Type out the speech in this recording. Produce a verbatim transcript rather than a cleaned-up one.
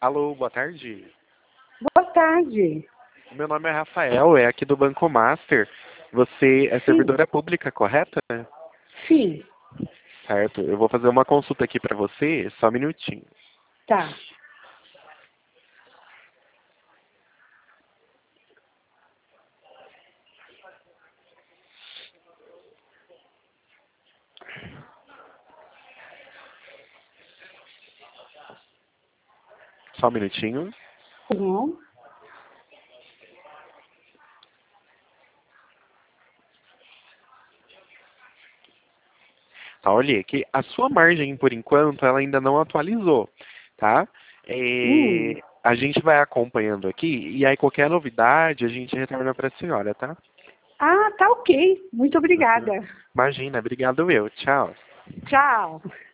Alô, boa tarde. Boa tarde. Meu nome é Rafael, é aqui do Banco Master. Você é Sim, servidora pública, correta? sim, Certo. Eu vou fazer uma consulta aqui para você, só um minutinho. tá. Só um minutinho. Tá bom? Tá, olha aqui, a sua margem, por enquanto, ela ainda não atualizou, tá? Hum. É, a gente vai acompanhando aqui e aí qualquer novidade a gente retorna para a senhora, tá? Ah, tá ok. Muito Uhum. obrigada. Imagina, obrigado eu. Tchau. Tchau.